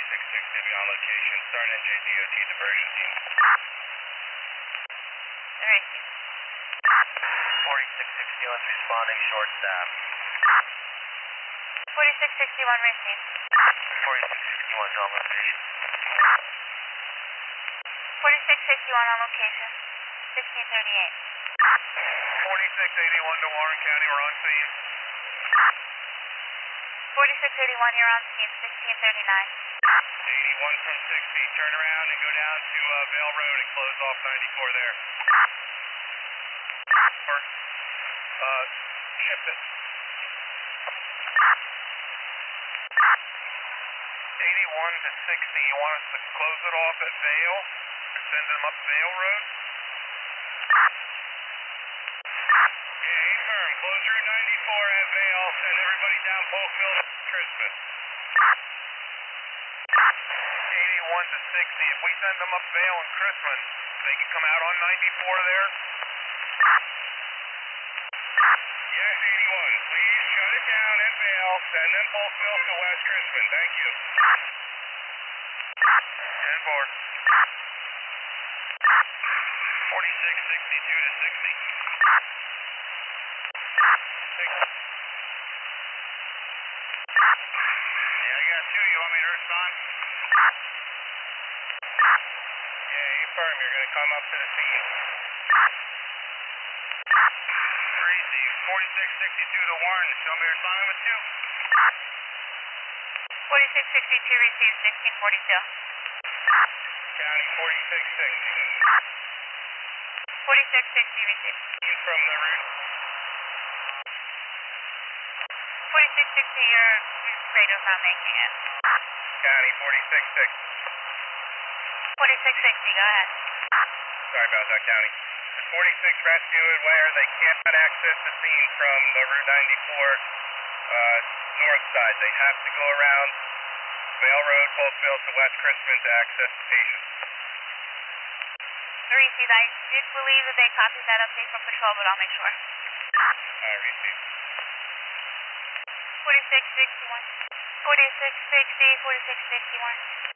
4660 on location. Start NJDOT diversion team. Alright, team. 4660, let's responding short staff. 4661 received. 4661 is on location. 4661 on location. 1638. 4681 to Warren County, we're on scene. 4681, you're on scene. 1639. 81 from 60, turn around and go down to Vale Road and close off 94 there. Shift it. 81 to 60, you want us to close it off at Vale? Send them up Vale Road? Yeah, firm. Close Route 94 at Vale, send everybody down Polkville to Crispin. 81 to 60, if we send them up Vale and Crispin, they can come out on 94 there? Yes, 81. Please shut it down at Vale. Send them Polkville to West Crispin. Thank you. 10-4. 4662 to 60. Yeah, I got two. You want me to respond? Yeah, you firm. You're going to come up to the scene. 4662 to Warren. Show me responding with two. 4662 received. 1642. County 4660. 4660 received. From the route. 4660, your radio's not making it. County 4660. 4660, go ahead. Sorry about that, County. The 46 rescue where they cannot access the scene from the Route 94 north side. They have to go around Vale Road, Polkville to West Crispin to access the patient. Received. I did believe that they copied that update from patrol, but I'll make sure. Received. 4661. 4660, 4661.